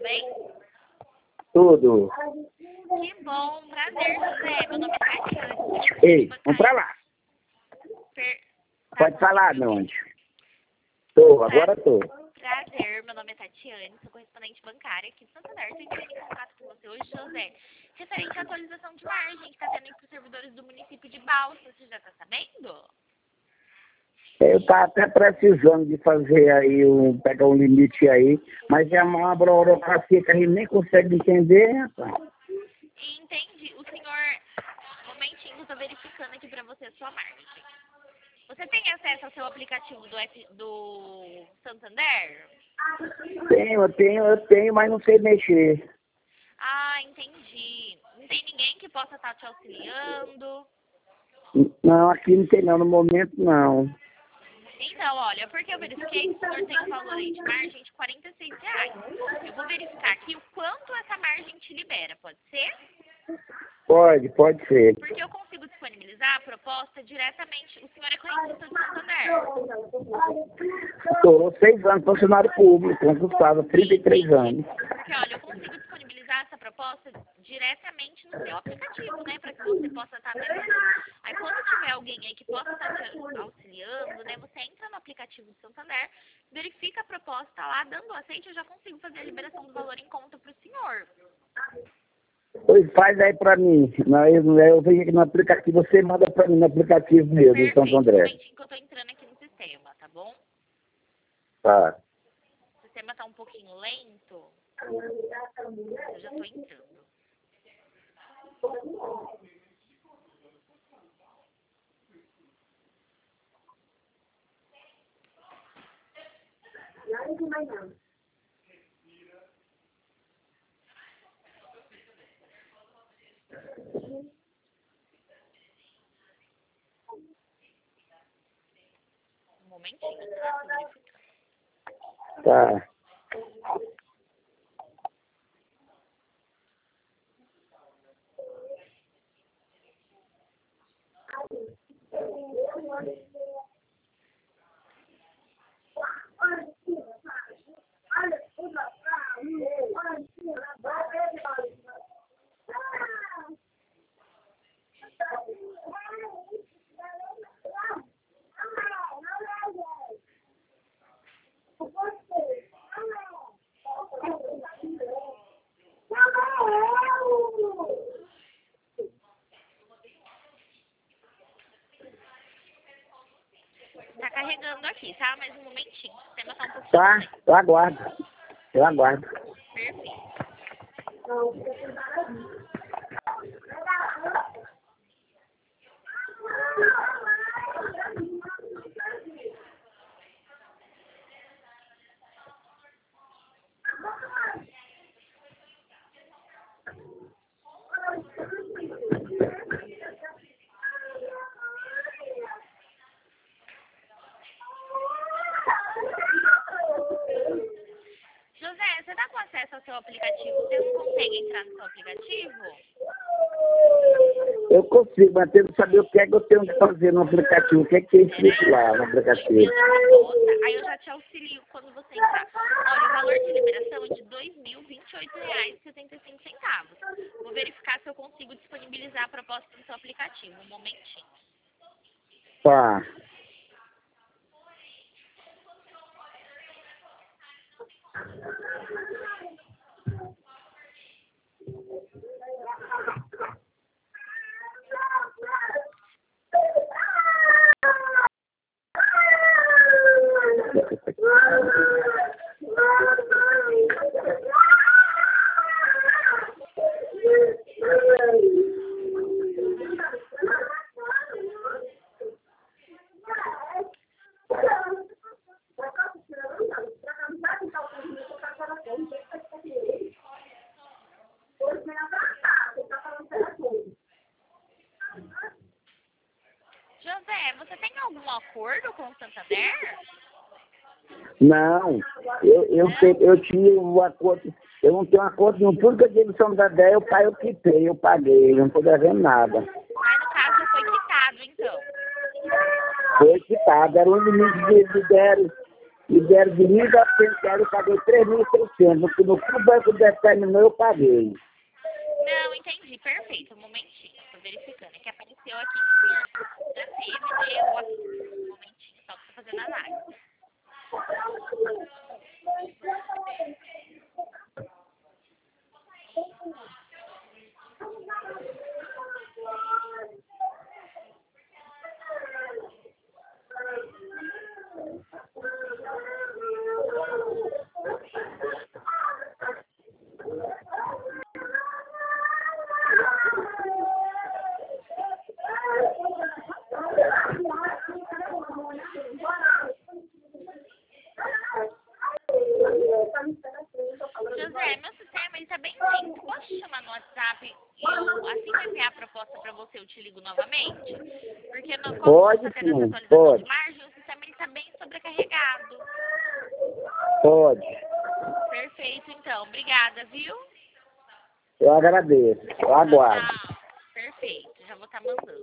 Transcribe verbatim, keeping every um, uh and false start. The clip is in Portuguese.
bem? Tudo. Que bom, prazer, José. Meu nome é Tatiane. Ei, vamos pra lá. Per... Tá Pode bom, falar, me meu ouvindo? anjo. Tô, agora tô. Prazer, meu nome é Tatiane, sou correspondente bancária aqui de Santander. Estou entrando em contato com você hoje, José, referente à atualização de margem que está tendo entre os servidores do município de Balsas. Você já está sabendo? Eu tava até precisando de fazer aí, um, pegar um limite aí, mas é uma burocracia que a gente nem consegue entender, rapaz. Entendi. O senhor, um momentinho, estou verificando aqui para você a sua margem. Você tem acesso ao seu aplicativo do, F... do Santander? Tenho, eu tenho, eu tenho, mas não sei mexer. Ah, entendi. Não tem ninguém que possa estar te auxiliando? Não, aqui não tem não, no momento não. Então, olha, porque eu verifiquei que o senhor tem um valor aí de margem de quarenta e seis reais. Eu vou verificar aqui o quanto essa margem te libera, pode ser? Pode, pode ser. Porque eu consigo disponibilizar a proposta diretamente. O senhor é cliente do Santander? Estou seis anos funcionário público, concursado, trinta e três anos. Porque, olha, eu consigo disponibilizar essa proposta diretamente no seu aplicativo, né? Para que você possa estar vendo. Aí, quando tiver alguém aí que possa estar te auxiliando, né? Você entra no aplicativo do Santander, verifica a proposta lá, dando aceite, eu já consigo fazer a liberação do valor em conta para o senhor. Pois faz aí pra mim. Eu, eu vejo aqui no aplicativo, você manda pra mim no aplicativo mesmo, do Santo Perfeito, um André. momentinho que eu tô entrando aqui no sistema, tá bom? Tá. O sistema tá um pouquinho lento. Eu já tô entrando. Um momentinho, tá? Tô verificando. Tá. Tá carregando aqui, tá? Mais um momentinho. O sistema tá um pouquinho Tá, lento. eu aguardo. Eu aguardo. Perfeito. José, você tá com acesso ao seu aplicativo? Você não consegue entrar no seu aplicativo? Eu consigo, mas tenho que saber o que é que eu tenho que fazer no aplicativo. O que é que tem escrito lá no aplicativo? Enviando a proposta, aí eu já te auxilio quando você entrar. Olha, o valor de liberação é de dois mil e vinte e oito reais e setenta e cinco centavos. Vou verificar se eu consigo disponibilizar a proposta no seu aplicativo. Um momentinho. Tá. José, você tem algum acordo com o Santander? Não, eu, eu, te- eu tinha um acordo, eu não tenho acordo nenhum. Tudo que eu tive São Dadé, eu, pa- eu quitei, eu paguei, eu não estou devendo nada. Aí, no caso, já foi quitado, então. Foi quitado, era um limite de, de deram, me deram de mil e novecentos reais, eu paguei três mil e seiscentos. No que o banco determinou, eu paguei. Não, entendi. Perfeito. Um momentinho. Tô verificando. É que apareceu aqui que da C M D o office. Um momentinho. Só que tô fazendo análise. José, meu sistema ele tá bem lento. Posso te chamar no WhatsApp e eu, assim que eu enviar a proposta para você, eu te ligo novamente? Porque no, como Pode você está tendo essa sim, atualização pode, de margem, o sistema ele tá bem sobrecarregado. pode. Perfeito, então. Obrigada, viu? Eu agradeço, eu Tchau, aguardo. tchau. Perfeito. Já vou estar mandando.